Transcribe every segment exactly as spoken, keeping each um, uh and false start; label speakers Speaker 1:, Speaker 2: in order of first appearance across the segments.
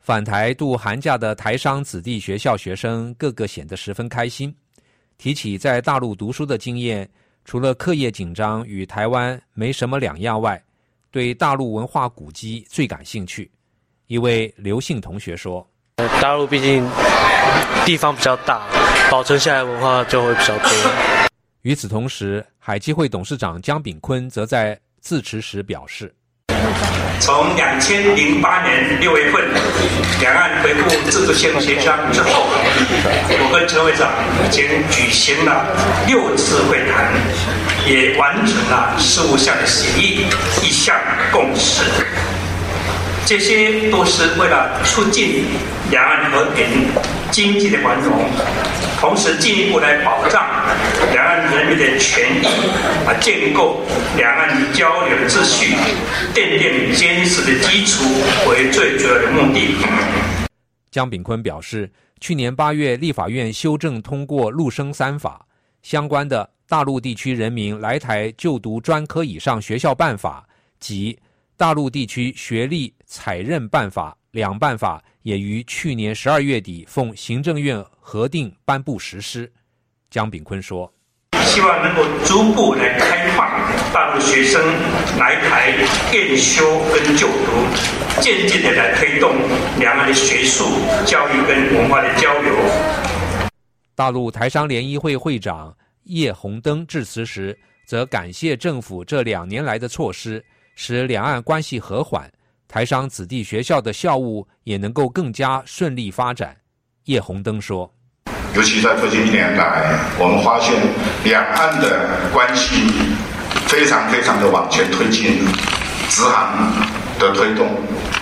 Speaker 1: 返台度寒假的台商子弟学校学生个个显得十分开心，提起在大陆读书的经验，除了课业紧张与台湾没什么两样外，对大陆文化古迹最感兴趣。一位刘姓同学说，
Speaker 2: 大陆毕竟地方比较大，保存下来文化就会比较多。
Speaker 1: 与此同时，海基会董事长江炳坤则在致辞时表示，
Speaker 3: 从两千零八年六月份两岸恢复制度性协商之后，我跟陈会长已经举行了六次会谈，也完成了十五项的协议，一项共识。这些都是为了促进两岸和平、经济的繁荣，同时进一步来保障两岸人民的权益，啊，建构两岸交流秩序，奠定坚实的基础为最主要的目的。
Speaker 1: 江炳坤表示，去年八月立法院修正通过陆生三法，相关的大陆地区人民来台就读专科以上学校办法及大陆地区学历采认办法两办法也于去年十二月底奉行政院核定颁布实施。江炳坤说，
Speaker 3: 希望能够逐步来开放大陆学生来台研修跟就读，渐渐的来推动两岸的学术教育跟文化的交流。
Speaker 1: 大陆台商联谊会会长叶宏登致辞时则感谢政府这两年来的措施，使两岸关系和缓，台商子弟学校的校务也能够更加顺利发展。叶宏登说，
Speaker 4: 尤其在最近一年来，我们发现两岸的关系非常非常的往前推进，直航的推动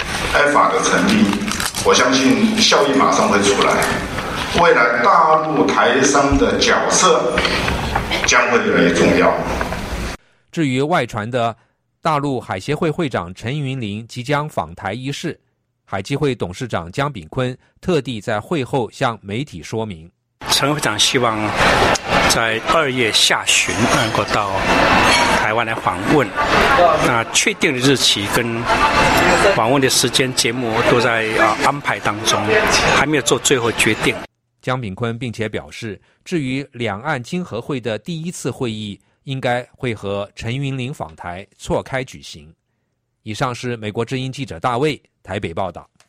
Speaker 4: ，F 法的成立，我相信效益马上会出来，未来大陆台商的角色将会越来越重要。
Speaker 1: 至于外传的大陆海协会会长陈云林即将访台一事，海基会董事长江炳坤特地在会后向媒体说明，
Speaker 5: 陈会长希望在二月下旬能够到台湾来访问，那确定的日期跟访问的时间节目都在啊安排当中，还没有做最后决定。
Speaker 1: 江炳坤并且表示，至于两岸经合会的第一次会议，应该会和陈云林访台错开举行。以上是美国之音记者大卫台北报道。